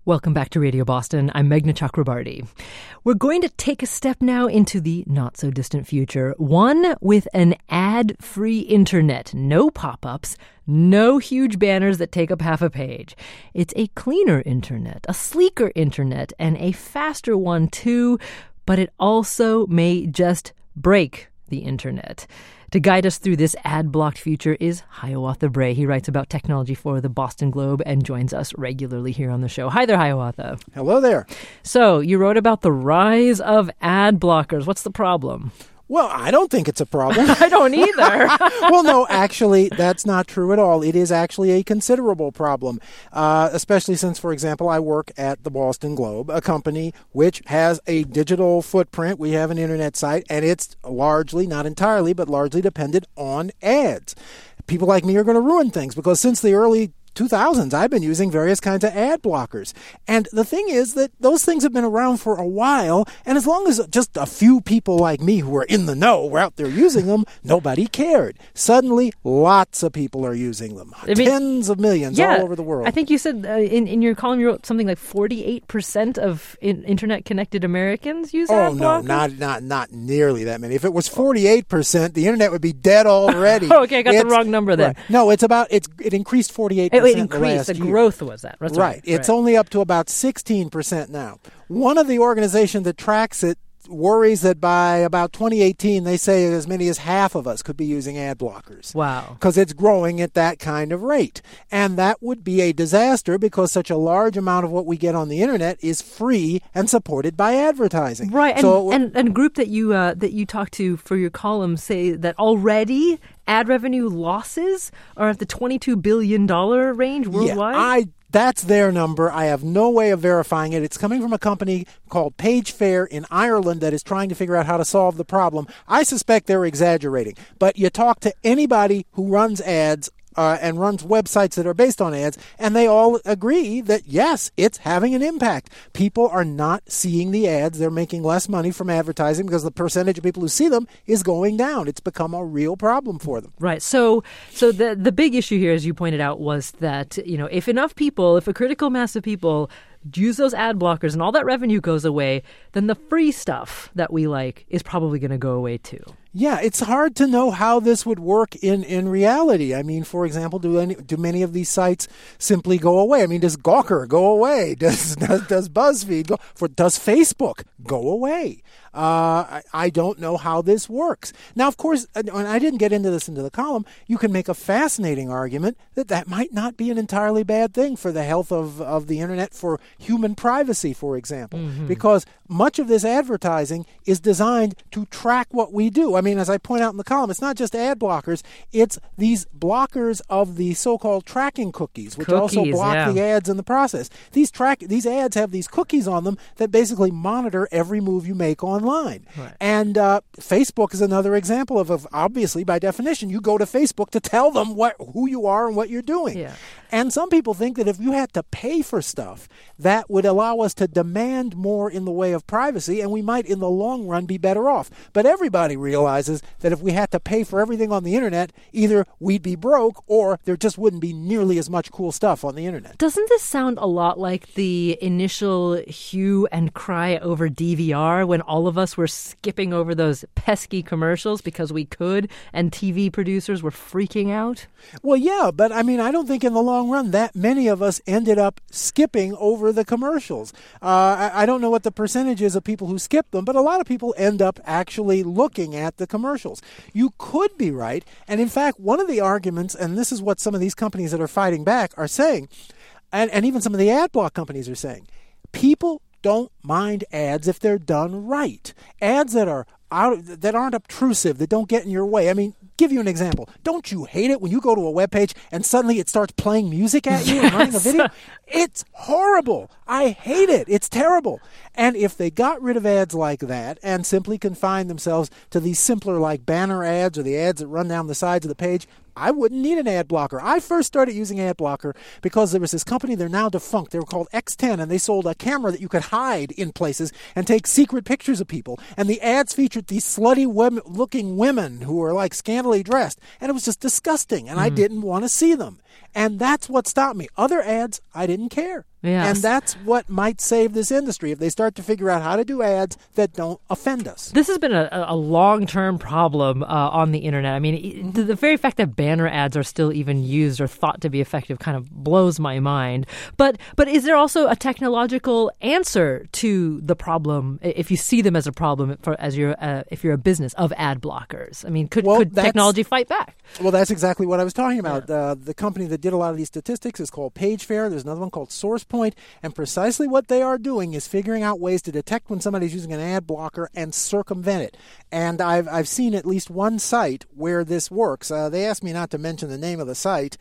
Welcome back to Radio Boston. I'm Meghna Chakrabarti. We're going to take a step now into the not-so-distant future, one with an ad-free internet. No pop-ups, no huge banners that take up half a page. It's a cleaner internet, a sleeker internet, and a faster one too, but it also may just break the internet. To guide us through this ad-blocked future is Hiawatha Bray. He writes about technology for the Boston Globe and joins us regularly here on the show. Hi there, Hiawatha. Hello there. So, you wrote about the rise of ad blockers. What's the problem? Well, I don't think it's a problem. I don't either. Well, no, actually, that's not true at all. It is actually a considerable problem, especially since, for example, I work at the Boston Globe, a company which has a digital footprint. We have an internet site, and it's largely, not entirely, but largely dependent on ads. People like me are going to ruin things because since the early 2000s, I've been using various kinds of ad blockers. And the thing is that those things have been around for a while, and as long as just a few people like me who are in the know were out there using them, nobody cared. Suddenly, lots of people are using them. Tens of millions all over the world. I think you said in your column you wrote something like 48% of internet-connected Americans use ad blockers? No, not nearly that many. If it was 48%, the internet would be dead already. Okay, I got the wrong number then. Right. No, it increased 48%. It increased. The growth was that. That's right. It's only up to about 16% now. One of the organizations that tracks it worries that by about 2018, they say as many as half of us could be using ad blockers. Wow. Because it's growing at that kind of rate. And that would be a disaster because such a large amount of what we get on the internet is free and supported by advertising. Right. And a group that you talk to for your column say that already ad revenue losses are at the $22 billion range worldwide? That's their number. I have no way of verifying it. It's coming from a company called PageFair in Ireland that is trying to figure out how to solve the problem. I suspect they're exaggerating. But you talk to anybody who runs ads and runs websites that are based on ads, and they all agree that, yes, it's having an impact. People are not seeing the ads. They're making less money from advertising because the percentage of people who see them is going down. It's become a real problem for them. Right. So the big issue here, as you pointed out, was that, if enough people, if a critical mass of people use those ad blockers and all that revenue goes away, then the free stuff that we like is probably going to go away too. Yeah, it's hard to know how this would work in reality. I mean, for example, do many of these sites simply go away? I mean, does Gawker go away? Does BuzzFeed go? Does Facebook go away? I don't know how this works. Now, of course, and I didn't get into this into the column, you can make a fascinating argument that might not be an entirely bad thing for the health of the internet, for human privacy, for example, because much of this advertising is designed to track what we do. I mean, as I point out in the column, it's not just ad blockers, it's these blockers of the so-called tracking cookies, which also block the ads in the process. These ads have these cookies on them that basically monitor every move you make online. Right. And Facebook is another example of obviously, by definition, you go to Facebook to tell them who you are and what you're doing. Yeah. And some people think that if you had to pay for stuff, that would allow us to demand more in the way of privacy, and we might, in the long run, be better off. But everybody realizes that if we had to pay for everything on the internet, either we'd be broke or there just wouldn't be nearly as much cool stuff on the internet. Doesn't this sound a lot like the initial hue and cry over DVR when all of us were skipping over those pesky commercials because we could, and TV producers were freaking out? Well, yeah, but I mean, I don't think in the long run that many of us ended up skipping over the commercials. I don't know what the percentage is of people who skip them, but a lot of people end up actually looking at the commercials. You could be right, and in fact, one of the arguments, and this is what some of these companies that are fighting back are saying, and even some of the ad block companies are saying, people don't mind ads if they're done right. Ads that aren't obtrusive, that don't get in your way. I mean, give you an example. Don't you hate it when you go to a webpage and suddenly it starts playing music at you and running a video? It's horrible. I hate it. It's terrible. And if they got rid of ads like that and simply confined themselves to these simpler like banner ads or the ads that run down the sides of the page, I wouldn't need an ad blocker. I first started using ad blocker because there was this company, they're now defunct. They were called X10, and they sold a camera that you could hide in places and take secret pictures of people. And the ads featured these slutty looking women who were like scantily dressed. And it was just disgusting, and I didn't want to see them. And that's what stopped me. Other ads, I didn't care. Yes. And that's what might save this industry if they start to figure out how to do ads that don't offend us. This has been a long-term problem on the internet. I mean, the very fact that banner ads are still even used or thought to be effective kind of blows my mind. But is there also a technological answer to the problem if you see them as a problem if you're a business of ad blockers? I mean, could technology fight back? Well, that's exactly what I was talking about. Yeah. The company that did a lot of these statistics is called PageFair. There's another one called SourcePoint. And precisely what they are doing is figuring out ways to detect when somebody's using an ad blocker and circumvent it. And I've seen at least one site where this works. They asked me not to mention the name of the site.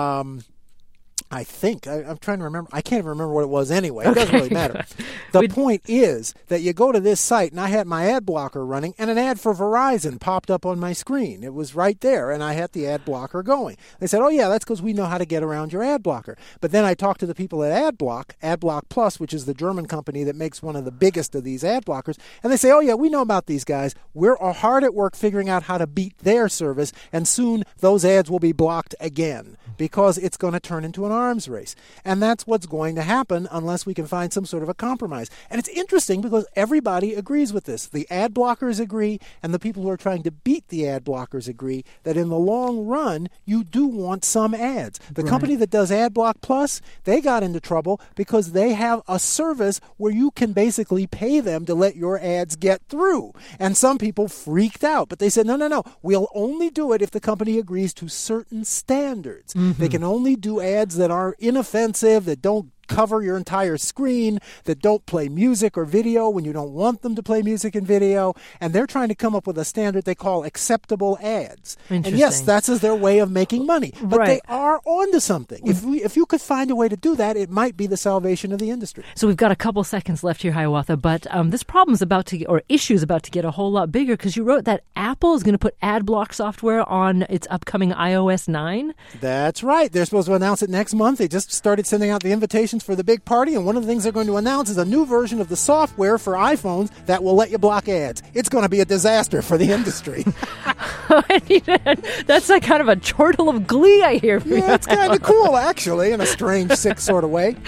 I think. I'm trying to remember. I can't even remember what it was anyway. It doesn't really matter. The point is that you go to this site, and I had my ad blocker running, and an ad for Verizon popped up on my screen. It was right there, and I had the ad blocker going. They said, oh, yeah, that's because we know how to get around your ad blocker. But then I talked to the people at AdBlock Plus, which is the German company that makes one of the biggest of these ad blockers, and they say, oh, yeah, we know about these guys. We're hard at work figuring out how to beat their service, and soon those ads will be blocked again because it's going to turn into an arms race. And that's what's going to happen unless we can find some sort of a compromise. And it's interesting because everybody agrees with this. The ad blockers agree, and the people who are trying to beat the ad blockers agree that in the long run, you do want some ads. The company that does AdBlock Plus, they got into trouble because they have a service where you can basically pay them to let your ads get through. And some people freaked out, but they said, no, we'll only do it if the company agrees to certain standards. They can only do ads that are inoffensive, that don't cover your entire screen, that don't play music or video when you don't want them to play music and video, and they're trying to come up with a standard they call acceptable ads. And yes, that's their way of making money, but they are onto something. If you could find a way to do that, it might be the salvation of the industry. So we've got a couple seconds left here, Hiawatha, but this problem's issue is about to get a whole lot bigger because you wrote that Apple is going to put ad block software on its upcoming iOS 9. That's right. They're supposed to announce it next month. They just started sending out the invitations for the big party, and one of the things they're going to announce is a new version of the software for iPhones that will let you block ads. It's going to be a disaster for the industry. That's like kind of a chortle of glee I hear from you. Yeah, it's kind of cool, actually, in a strange, sick sort of way.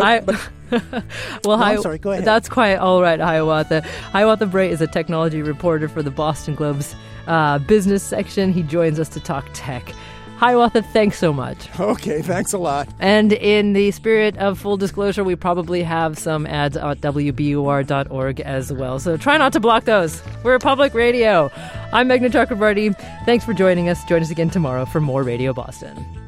I'm sorry, go ahead. That's quite all right, Hiawatha. Hiawatha Bray is a technology reporter for the Boston Globe's business section. He joins us to talk tech. Hiawatha, thanks so much. Okay, thanks a lot. And in the spirit of full disclosure, we probably have some ads at WBUR.org as well. So try not to block those. We're public radio. I'm Meghna Chakrabarty. Thanks for joining us. Join us again tomorrow for more Radio Boston.